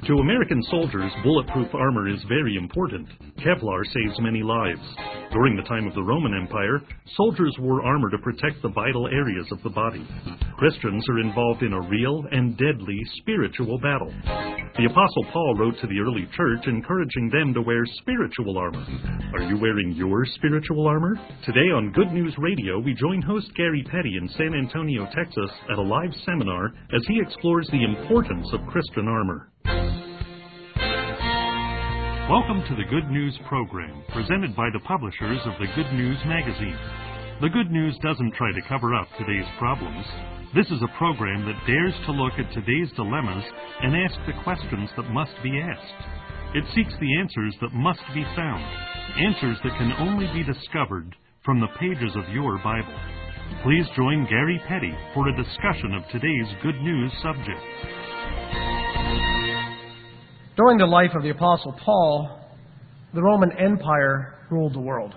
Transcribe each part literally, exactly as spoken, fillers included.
To American soldiers, bulletproof armor is very important. Kevlar saves many lives. During the time of the Roman Empire, soldiers wore armor to protect the vital areas of the body. Christians are involved in a real and deadly spiritual battle. The Apostle Paul wrote to the early church encouraging them to wear spiritual armor. Are you wearing your spiritual armor? Today on Good News Radio, we join host Gary Petty in San Antonio, Texas at a live seminar as he explores the importance of Christian armor. Welcome to the Good News program, presented by the publishers of the Good News magazine. The Good News doesn't try to cover up today's problems. This is a program that dares to look at today's dilemmas and ask the questions that must be asked. It seeks the answers that must be found, answers that can only be discovered from the pages of your Bible. Please join Gary Petty for a discussion of today's Good News subject. During the life of the Apostle Paul, the Roman Empire ruled the world.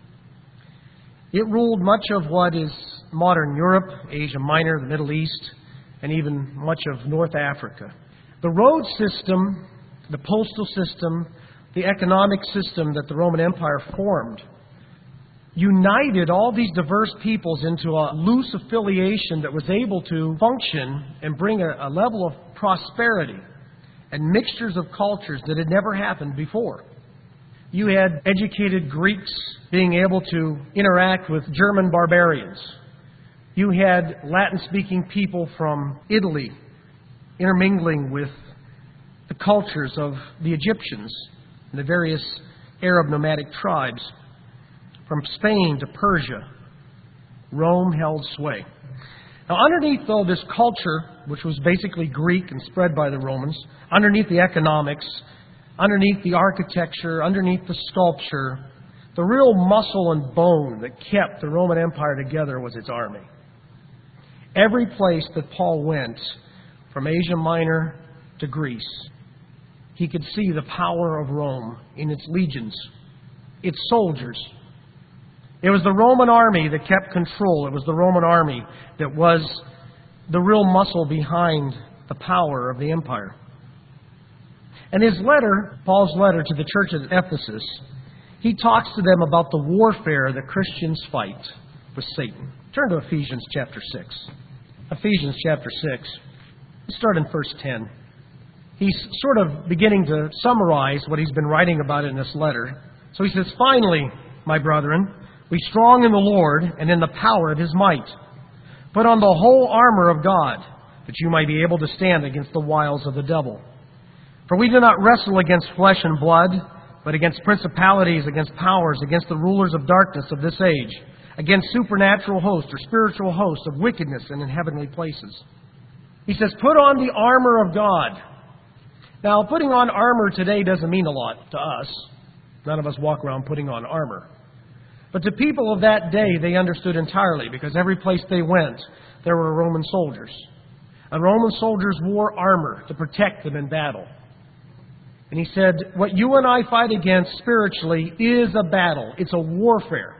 It ruled much of what is modern Europe, Asia Minor, the Middle East, and even much of North Africa. The road system, the postal system, the economic system that the Roman Empire formed united all these diverse peoples into a loose affiliation that was able to function and bring a, a level of prosperity and mixtures of cultures that had never happened before. You had educated Greeks being able to interact with German barbarians. You had Latin-speaking people from Italy intermingling with the cultures of the Egyptians and the various Arab nomadic tribes. From Spain to Persia, Rome held sway. Now, underneath, though, this culture, which was basically Greek and spread by the Romans, underneath the economics, underneath the architecture, underneath the sculpture, the real muscle and bone that kept the Roman Empire together was its army. Every place that Paul went, from Asia Minor to Greece, he could see the power of Rome in its legions, its soldiers. It was the Roman army that kept control. It was the Roman army that was the real muscle behind the power of the empire. And his letter, Paul's letter to the church at Ephesus, he talks to them about the warfare that Christians fight with Satan. Turn to Ephesians chapter six. Ephesians chapter six. Let's start in verse ten. He's sort of beginning to summarize what he's been writing about in this letter. So he says, "Finally, my brethren, be strong in the Lord and in the power of His might. Put on the whole armor of God, that you might be able to stand against the wiles of the devil. For we do not wrestle against flesh and blood, but against principalities, against powers, against the rulers of darkness of this age, against supernatural hosts or spiritual hosts of wickedness in heavenly places." He says, put on the armor of God. Now, putting on armor today doesn't mean a lot to us. None of us walk around putting on armor. But to people of that day, they understood entirely, because every place they went, there were Roman soldiers. And Roman soldiers wore armor to protect them in battle. And he said, what you and I fight against spiritually is a battle. It's a warfare.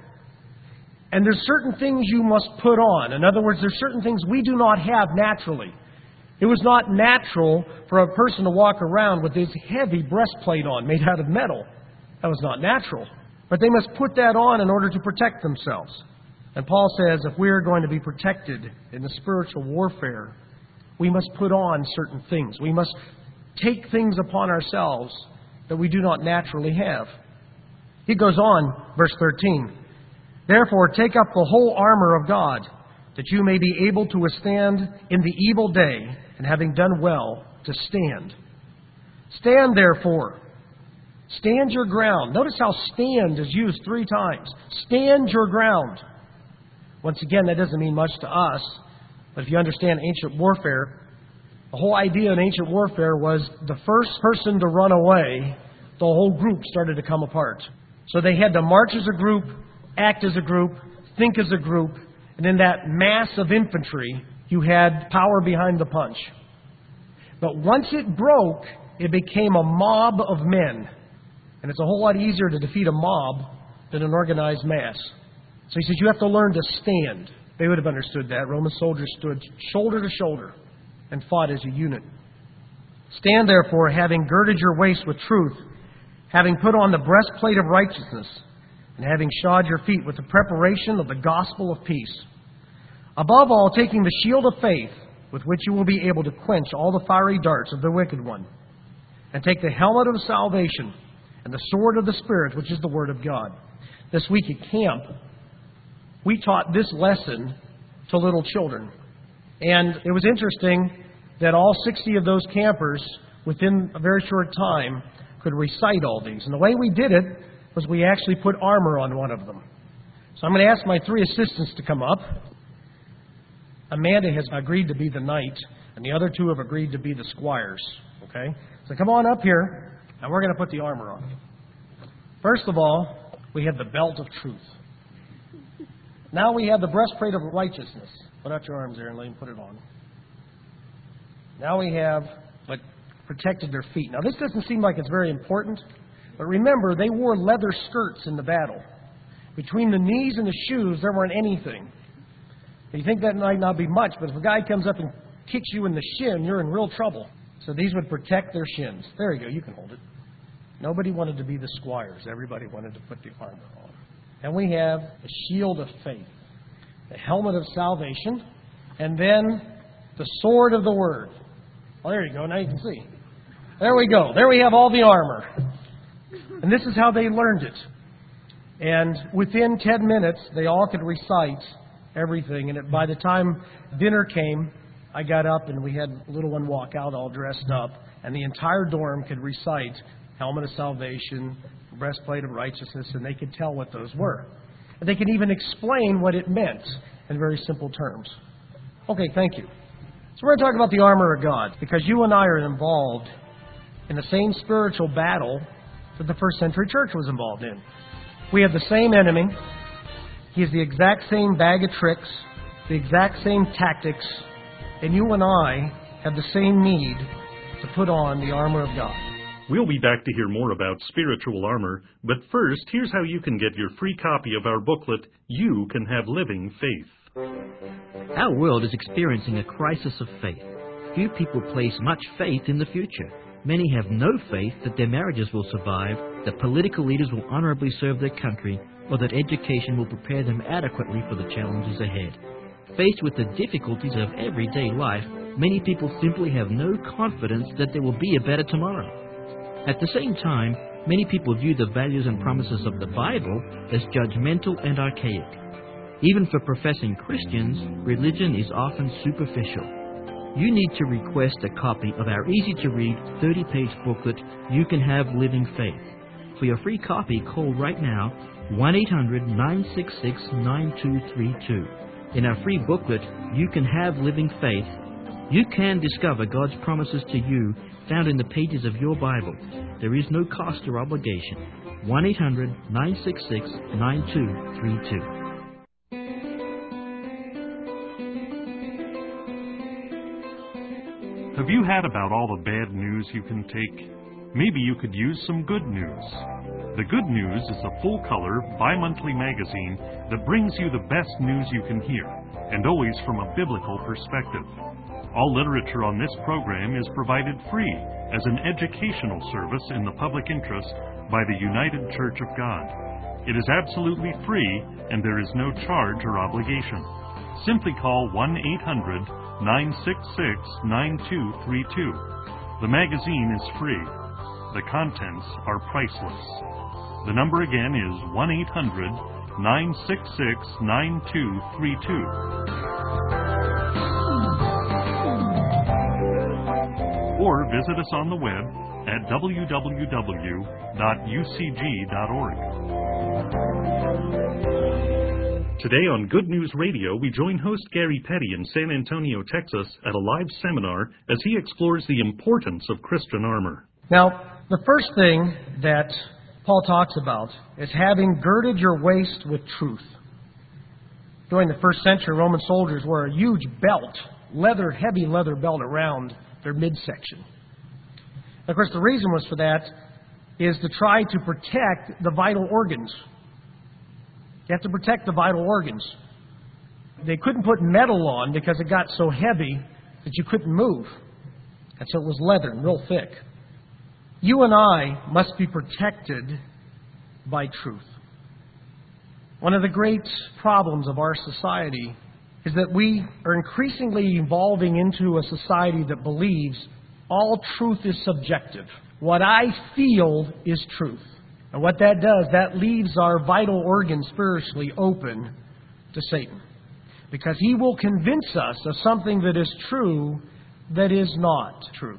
And there's certain things you must put on. In other words, there's certain things we do not have naturally. It was not natural for a person to walk around with this heavy breastplate on, made out of metal. That was not natural. But they must put that on in order to protect themselves. And Paul says if we are going to be protected in the spiritual warfare, we must put on certain things. We must take things upon ourselves that we do not naturally have. He goes on, verse thirteen. Therefore, take up the whole armor of God, that you may be able to withstand in the evil day, and having done well, to stand. Stand therefore. Stand your ground. Notice how stand is used three times. Stand your ground. Once again, that doesn't mean much to us. But if you understand ancient warfare, the whole idea in ancient warfare was the first person to run away, the whole group started to come apart. So they had to march as a group, act as a group, think as a group. And in that mass of infantry, you had power behind the punch. But once it broke, it became a mob of men. And it's a whole lot easier to defeat a mob than an organized mass. So he says you have to learn to stand. They would have understood that. Roman soldiers stood shoulder to shoulder and fought as a unit. Stand therefore, having girded your waist with truth, having put on the breastplate of righteousness, and having shod your feet with the preparation of the gospel of peace. Above all, taking the shield of faith, with which you will be able to quench all the fiery darts of the wicked one, and take the helmet of salvation and the sword of the Spirit, which is the Word of God. This week at camp, we taught this lesson to little children. And it was interesting that all sixty of those campers, within a very short time, could recite all these. And the way we did it was we actually put armor on one of them. So I'm going to ask my three assistants to come up. Amanda has agreed to be the knight, and the other two have agreed to be the squires. Okay? So come on up here, and we're going to put the armor on. First of all, we have the belt of truth. Now we have the breastplate of righteousness. Put out your arms there and let him put it on. Now we have what protected their feet. Now this doesn't seem like it's very important, but remember, they wore leather skirts in the battle. Between the knees and the shoes, there weren't anything. You think that might not be much, but if a guy comes up and kicks you in the shin, you're in real trouble. So these would protect their shins. There you go, you can hold it. Nobody wanted to be the squires. Everybody wanted to put the armor on. And we have the shield of faith, the helmet of salvation, and then the sword of the Word. Oh, there you go. Now you can see. There we go. There we have all the armor. And this is how they learned it. And within ten minutes, they all could recite everything. And by the time dinner came, I got up and we had a little one walk out all dressed up. And the entire dorm could recite helmet of salvation, breastplate of righteousness, and they could tell what those were. And they can even explain what it meant in very simple terms. Okay, thank you. So we're going to talk about the armor of God, because you and I are involved in the same spiritual battle that the first century church was involved in. We have the same enemy. He has the exact same bag of tricks, the exact same tactics, and you and I have the same need to put on the armor of God. We'll be back to hear more about spiritual armor, but first, here's how you can get your free copy of our booklet, You Can Have Living Faith. Our world is experiencing a crisis of faith. Few people place much faith in the future. Many have no faith that their marriages will survive, that political leaders will honorably serve their country, or that education will prepare them adequately for the challenges ahead. Faced with the difficulties of everyday life, many people simply have no confidence that there will be a better tomorrow. At the same time, many people view the values and promises of the Bible as judgmental and archaic. Even for professing Christians, religion is often superficial. You need to request a copy of our easy-to-read thirty-page booklet, You Can Have Living Faith. For your free copy, call right now, one eight hundred nine six six nine two three two. In our free booklet, You Can Have Living Faith, you can discover God's promises to you found in the pages of your Bible. There is no cost or obligation. one eight hundred nine six six nine two three two. Have you had about all the bad news you can take? Maybe you could use some good news. The Good News is a full-color, bi-monthly magazine that brings you the best news you can hear, and always from a biblical perspective. All literature on this program is provided free as an educational service in the public interest by the United Church of God. It is absolutely free, and there is no charge or obligation. Simply call one eight hundred nine six six nine two three two. The magazine is free. The contents are priceless. The number again is one eight hundred nine six six nine two three two. Or visit us on the web at w w w dot u c g dot org. Today on Good News Radio, we join host Gary Petty in San Antonio, Texas, at a live seminar as he explores the importance of Christian armor. Now, the first thing that Paul talks about is having girded your waist with truth. During the first century, Roman soldiers wore a huge belt, leather, heavy leather belt around their midsection. Of course, the reason was for that is to try to protect the vital organs. You have to protect the vital organs. They couldn't put metal on because it got so heavy that you couldn't move. And so it was leathern, real thick. You and I must be protected by truth. One of the great problems of our society is that we are increasingly evolving into a society that believes all truth is subjective. What I feel is truth. And what that does, that leaves our vital organs spiritually open to Satan. Because he will convince us of something that is true that is not true.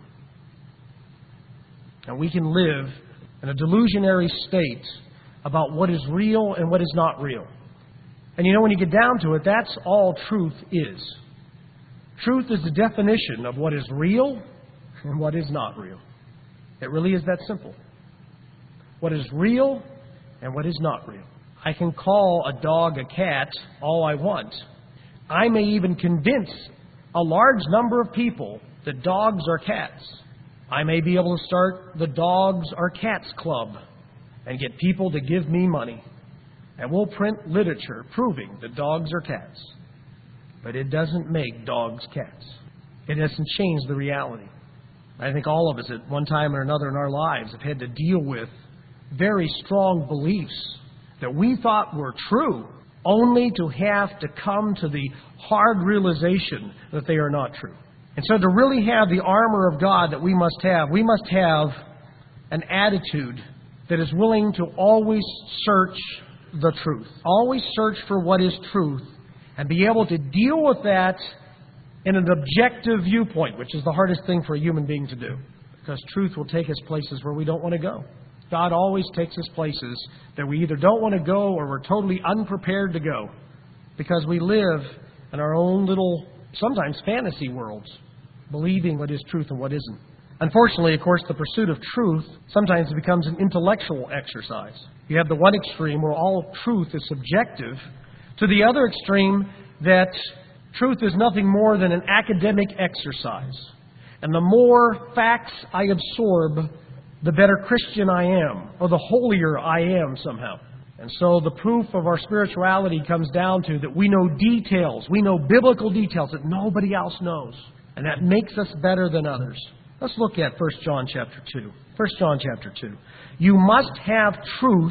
And we can live in a delusionary state about what is real and what is not real. And you know, when you get down to it, that's all truth is. Truth is the definition of what is real and what is not real. It really is that simple. What is real and what is not real. I can call a dog a cat all I want. I may even convince a large number of people that dogs are cats. I may be able to start the Dogs Are Cats Club and get people to give me money. And we'll print literature proving that dogs are cats. But it doesn't make dogs cats. It doesn't change the reality. I think all of us at one time or another in our lives have had to deal with very strong beliefs that we thought were true, only to have to come to the hard realization that they are not true. And so to really have the armor of God that we must have, we must have an attitude that is willing to always search the truth. Always search for what is truth and be able to deal with that in an objective viewpoint, which is the hardest thing for a human being to do. Because truth will take us places where we don't want to go. God always takes us places that we either don't want to go or we're totally unprepared to go. Because we live in our own little, sometimes fantasy worlds, believing what is truth and what isn't. Unfortunately, of course, the pursuit of truth sometimes becomes an intellectual exercise. You have the one extreme where all truth is subjective, to the other extreme that truth is nothing more than an academic exercise. And the more facts I absorb, the better Christian I am, or the holier I am somehow. And so the proof of our spirituality comes down to that we know details, we know biblical details that nobody else knows. And that makes us better than others. Let's look at First John chapter two. First John chapter two. You must have truth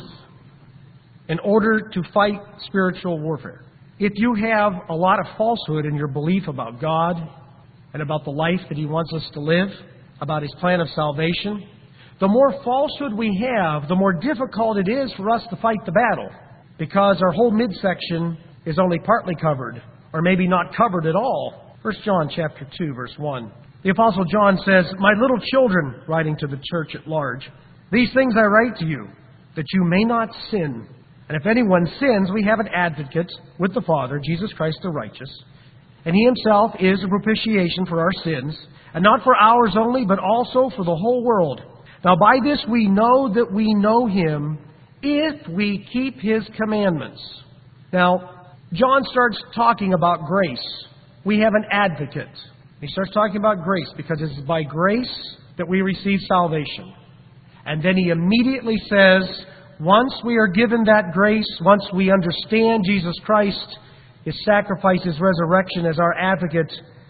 in order to fight spiritual warfare. If you have a lot of falsehood in your belief about God and about the life that He wants us to live, about His plan of salvation, the more falsehood we have, the more difficult it is for us to fight the battle. Because our whole midsection is only partly covered, or maybe not covered at all. First John chapter two, verse one. The Apostle John says, My little children, writing to the church at large, these things I write to you, that you may not sin. And if anyone sins, we have an advocate with the Father, Jesus Christ the righteous. And He Himself is a propitiation for our sins, and not for ours only, but also for the whole world. Now by this we know that we know Him, if we keep His commandments. Now, John starts talking about grace. We have an advocate. He starts talking about grace because it is by grace that we receive salvation. And then he immediately says, once we are given that grace, once we understand Jesus Christ, His sacrifice, His resurrection as our advocate,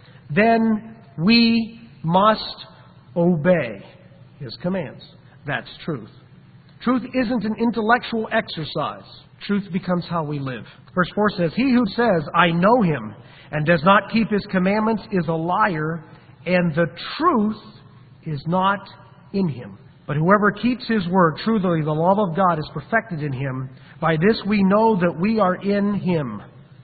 then we must obey His commands. That's truth. Truth isn't an intellectual exercise. Truth becomes how we live. Verse four says, He who says, I know Him, and does not keep His commandments is a liar, and the truth is not in him. But whoever keeps His word, truly the love of God is perfected in him. By this we know that we are in Him.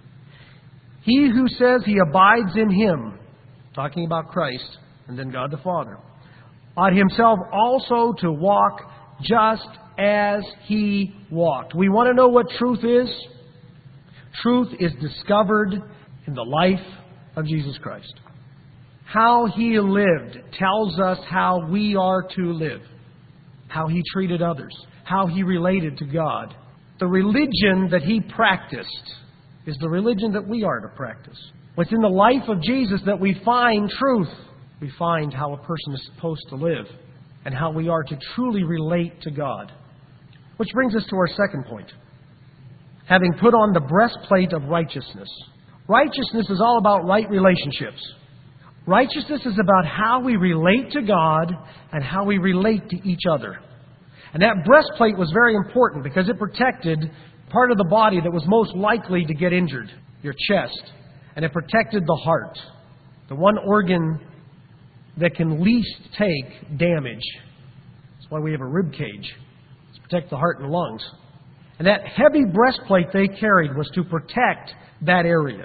He who says he abides in Him, talking about Christ, and then God the Father, ought himself also to walk just as He walked. We want to know what truth is? Truth is discovered in the life of Jesus Christ. How He lived tells us how we are to live. How He treated others. How He related to God. The religion that He practiced is the religion that we are to practice. What's in the life of Jesus that we find truth. We find how a person is supposed to live and how we are to truly relate to God. Which brings us to our second point. Having put on the breastplate of righteousness. Righteousness is all about right relationships. Righteousness is about how we relate to God and how we relate to each other. And that breastplate was very important because it protected part of the body that was most likely to get injured, your chest. And it protected the heart, the one organ that can least take damage. That's why we have a rib cage, to protect the heart and lungs. And that heavy breastplate they carried was to protect that area.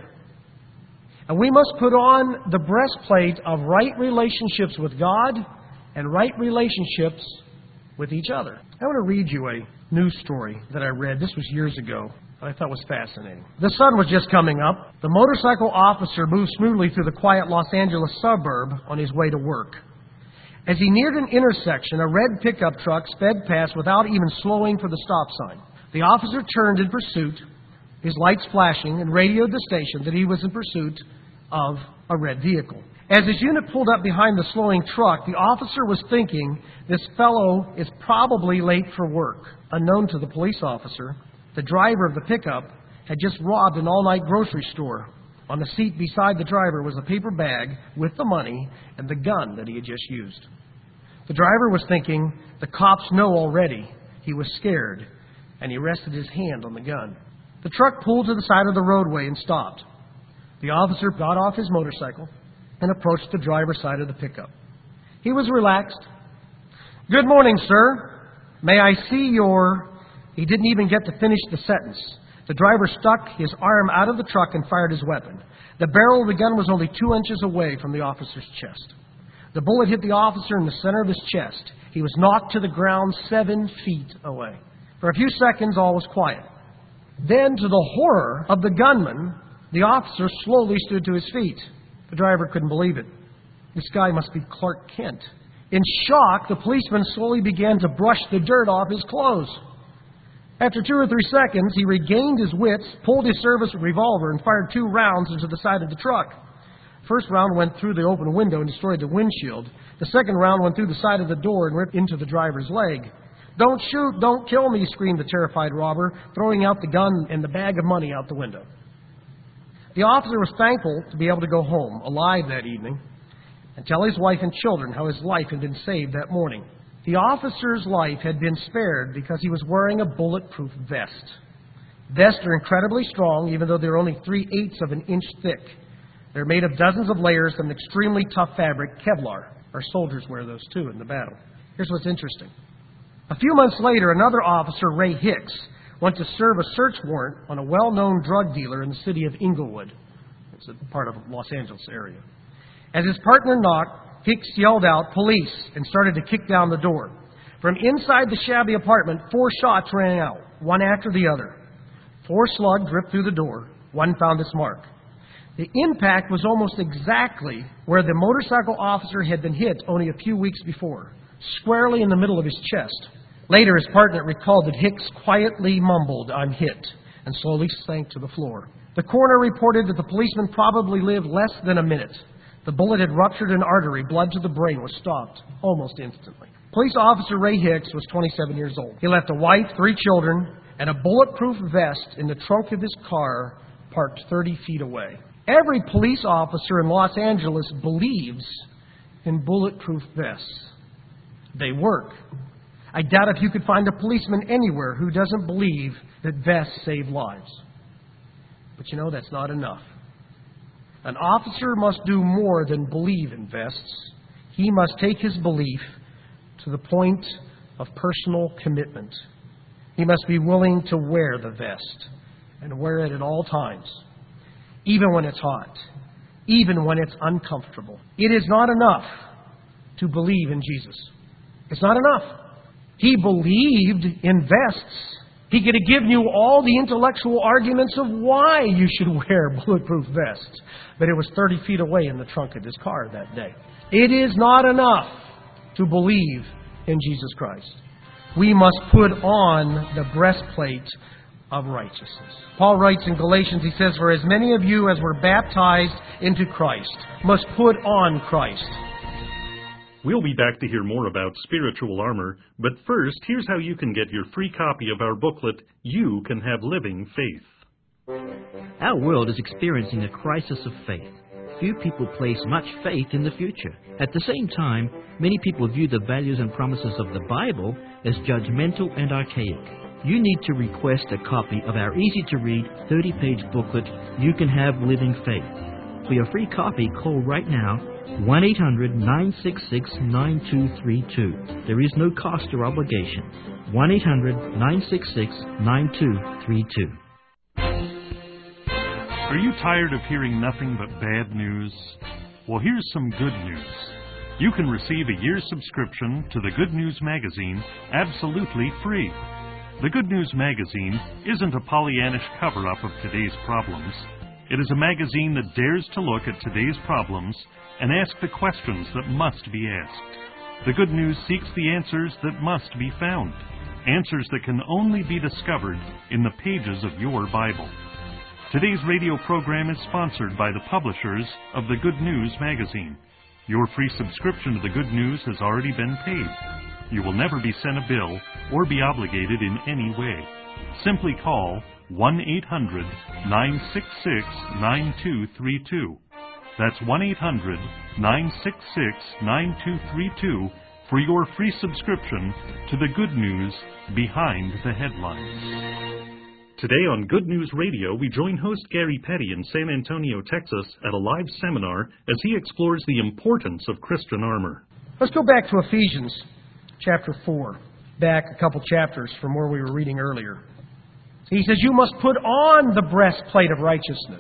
And we must put on the breastplate of right relationships with God and right relationships with each other. I want to read you a news story that I read. This was years ago. I thought was fascinating. The sun was just coming up. The motorcycle officer moved smoothly through the quiet Los Angeles suburb on his way to work. As he neared an intersection, a red pickup truck sped past without even slowing for the stop sign. The officer turned in pursuit, his lights flashing, and radioed the station that he was in pursuit of a red vehicle. As his unit pulled up behind the slowing truck, the officer was thinking, this fellow is probably late for work. Unknown to the police officer, the driver of the pickup had just robbed an all-night grocery store. On the seat beside the driver was a paper bag with the money and the gun that he had just used. The driver was thinking, the cops know already. He was scared, and he rested his hand on the gun. The truck pulled to the side of the roadway and stopped. The officer got off his motorcycle and approached the driver's side of the pickup. He was relaxed. Good morning, sir. May I see your... He didn't even get to finish the sentence. The driver stuck his arm out of the truck and fired his weapon. The barrel of the gun was only two inches away from the officer's chest. The bullet hit the officer in the center of his chest. He was knocked to the ground seven feet away. For a few seconds, all was quiet. Then, to the horror of the gunman, the officer slowly stood to his feet. The driver couldn't believe it. This guy must be Clark Kent. In shock, the policeman slowly began to brush the dirt off his clothes. After two or three seconds, he regained his wits, pulled his service revolver, and fired two rounds into the side of the truck. The first round went through the open window and destroyed the windshield. The second round went through the side of the door and ripped into the driver's leg. Don't shoot, don't kill me, screamed the terrified robber, throwing out the gun and the bag of money out the window. The officer was thankful to be able to go home, alive that evening, and tell his wife and children how his life had been saved that morning. The officer's life had been spared because he was wearing a bulletproof vest. Vests are incredibly strong, even though they're only three-eighths of an inch thick. They're made of dozens of layers of an extremely tough fabric, Kevlar. Our soldiers wear those too in the battle. Here's what's interesting. A few months later, another officer, Ray Hicks, went to serve a search warrant on a well-known drug dealer in the city of Inglewood. It's a part of Los Angeles area. As his partner knocked, Hicks yelled out, "Police," and started to kick down the door. From inside the shabby apartment, four shots rang out, one after the other. Four slugs ripped through the door. One found its mark. The impact was almost exactly where the motorcycle officer had been hit only a few weeks before, squarely in the middle of his chest. Later, his partner recalled that Hicks quietly mumbled, "I'm hit," and slowly sank to the floor. The coroner reported that the policeman probably lived less than a minute. The bullet had ruptured an artery. Blood to the brain was stopped almost instantly. Police officer Ray Hicks was twenty-seven years old. He left a wife, three children, and a bulletproof vest in the trunk of his car parked thirty feet away. Every police officer in Los Angeles believes in bulletproof vests. They work. I doubt if you could find a policeman anywhere who doesn't believe that vests save lives. But you know, that's not enough. An officer must do more than believe in vests. He must take his belief to the point of personal commitment. He must be willing to wear the vest and wear it at all times, even when it's hot, even when it's uncomfortable. It is not enough to believe in Jesus. It's not enough. He believed in vests. He could have given you all the intellectual arguments of why you should wear bulletproof vests. But it was thirty feet away in the trunk of his car that day. It is not enough to believe in Jesus Christ. We must put on the breastplate of righteousness. Paul writes in Galatians, he says, "For as many of you as were baptized into Christ must put on Christ." We'll be back to hear more about spiritual armor, but first, here's how you can get your free copy of our booklet, You Can Have Living Faith. Our world is experiencing a crisis of faith. few people place much faith in the future. At the same time, many people view the values and promises of the Bible as judgmental and archaic. You need to request a copy of our easy-to-read thirty-page booklet, You Can Have Living Faith. For your free copy, call right now, one eight hundred nine six six nine two three two. There is no cost or obligation. one eight hundred nine six six nine two three two. Are you tired of hearing nothing but bad news? Well, here's some good news. You can receive a year's subscription to the Good News Magazine absolutely free. The Good News Magazine isn't a Pollyannish cover-up of today's problems. It is a magazine that dares to look at today's problems and ask the questions that must be asked. The Good News seeks the answers that must be found, answers that can only be discovered in the pages of your Bible. Today's radio program is sponsored by the publishers of the Good News Magazine. Your free subscription to the Good News has already been paid. You will never be sent a bill or be obligated in any way. Simply call one eight hundred nine six six nine two three two. That's one eight hundred nine six six nine two three two for your free subscription to the Good News Behind the Headlines. Today on Good News Radio, we join host Gary Petty in San Antonio, Texas, at a live seminar as he explores the importance of Christian armor. Let's go back to Ephesians chapter four, back a couple chapters from where we were reading earlier. He says, you must put on the breastplate of righteousness,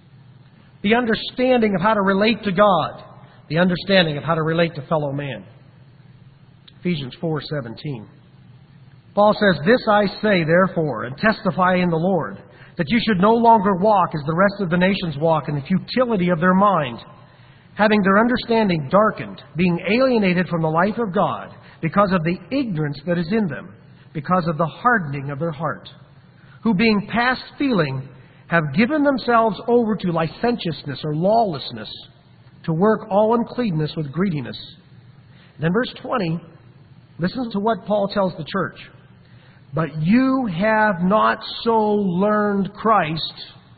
the understanding of how to relate to God, the understanding of how to relate to fellow man. Ephesians four seventeen. Paul says, this I say, therefore, and testify in the Lord, that you should no longer walk as the rest of the nations walk in the futility of their mind, having their understanding darkened, being alienated from the life of God, because of the ignorance that is in them, because of the hardening of their heart, who being past feeling, have given themselves over to licentiousness or lawlessness, to work all uncleanness with greediness. And then verse twenty, listen to what Paul tells the church. But you have not so learned Christ.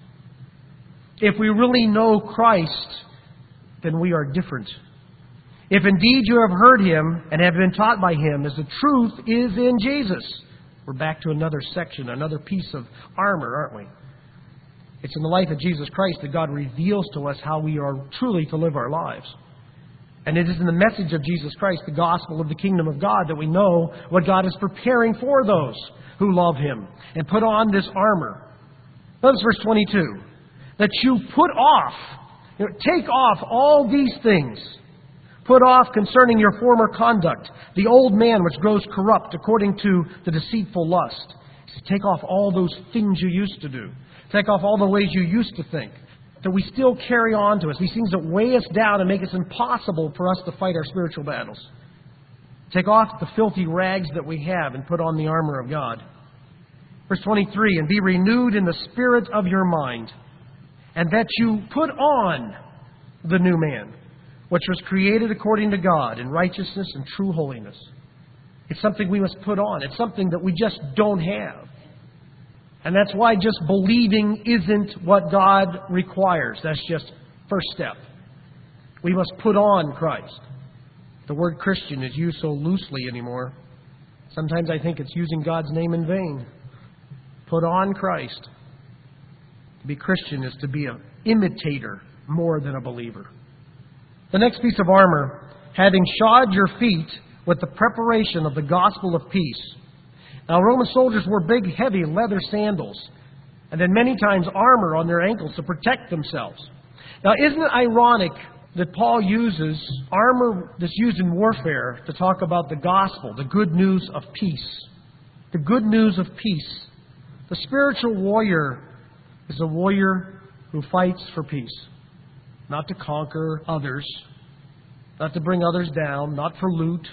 If we really know Christ, then we are different. If indeed you have heard Him and have been taught by Him, as the truth is in Jesus. We're back to another section, another piece of armor, aren't we? It's in the life of Jesus Christ that God reveals to us how we are truly to live our lives. And it is in the message of Jesus Christ, the gospel of the kingdom of God, that we know what God is preparing for those who love Him and put on this armor. Notice verse twenty-two. That you put off, you know, take off all these things. Put off concerning your former conduct, the old man which grows corrupt according to the deceitful lust. Take off all those things you used to do. Take off all the ways you used to think, that we still carry on to us. These things that weigh us down and make it impossible for us to fight our spiritual battles. Take off the filthy rags that we have and put on the armor of God. Verse twenty-three, and be renewed in the spirit of your mind, and that you put on the new man, which was created according to God in righteousness and true holiness. It's something we must put on. It's something that we just don't have. And that's why just believing isn't what God requires. That's just first step. We must put on Christ. The word Christian is used so loosely anymore. Sometimes I think it's using God's name in vain. Put on Christ. To be Christian is to be an imitator more than a believer. The next piece of armor, having shod your feet with the preparation of the gospel of peace. Now, Roman soldiers wore big, heavy leather sandals, and then many times armor on their ankles to protect themselves. Now, isn't it ironic that Paul uses armor that's used in warfare to talk about the gospel, the good news of peace? The good news of peace. The spiritual warrior is a warrior who fights for peace, not to conquer others, not to bring others down, not for loot,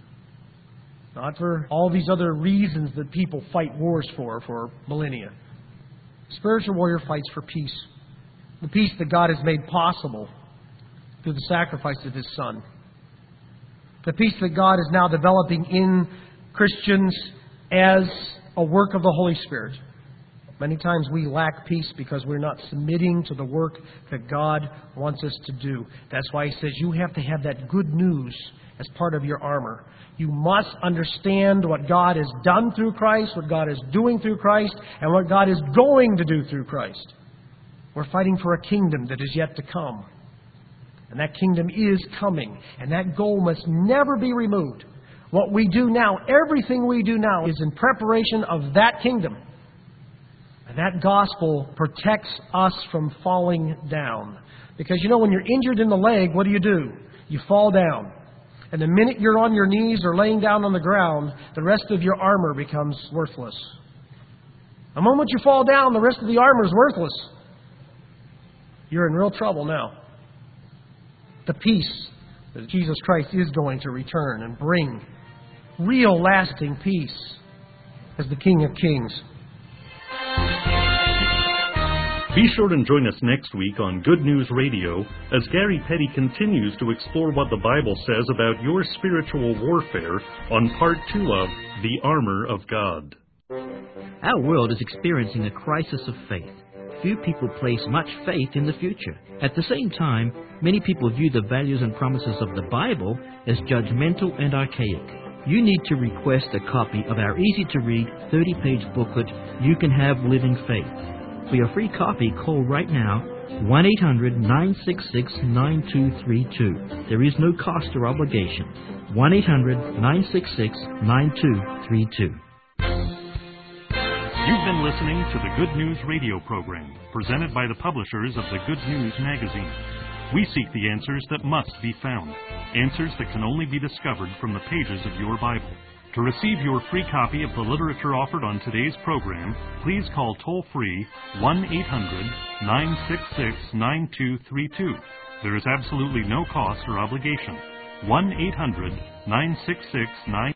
not for all these other reasons that people fight wars for, for millennia. The spiritual warrior fights for peace. The peace that God has made possible through the sacrifice of His Son. The peace that God is now developing in Christians as a work of the Holy Spirit. Many times we lack peace because we're not submitting to the work that God wants us to do. That's why He says you have to have that good news as part of your armor. You must understand what God has done through Christ, what God is doing through Christ, and what God is going to do through Christ. We're fighting for a kingdom that is yet to come. And that kingdom is coming. And that goal must never be removed. What we do now, everything we do now, is in preparation of that kingdom. And that gospel protects us from falling down. Because you know, when you're injured in the leg, what do you do? You fall down. And the minute you're on your knees or laying down on the ground, the rest of your armor becomes worthless. The moment you fall down, the rest of the armor is worthless. You're in real trouble now. The peace that Jesus Christ is going to return and bring real lasting peace as the King of Kings. Be sure and join us next week on Good News Radio as Gary Petty continues to explore what the Bible says about your spiritual warfare on part two of The Armor of God. Our world is experiencing a crisis of faith. Few people place much faith in the future. At the same time, many people view the values and promises of the Bible as judgmental and archaic. You need to request a copy of our easy-to-read thirty-page booklet, You Can Have Living Faith. For your free copy, call right now, one eight hundred nine six six nine two three two. There is no cost or obligation. one eight hundred nine six six nine two three two. You've been listening to the Good News Radio program, presented by the publishers of the Good News magazine. We seek the answers that must be found, answers that can only be discovered from the pages of your Bible. To receive your free copy of the literature offered on today's program, please call toll-free one eight hundred nine six six nine two three two. There is absolutely no cost or obligation. one eight hundred nine six six nine two three two.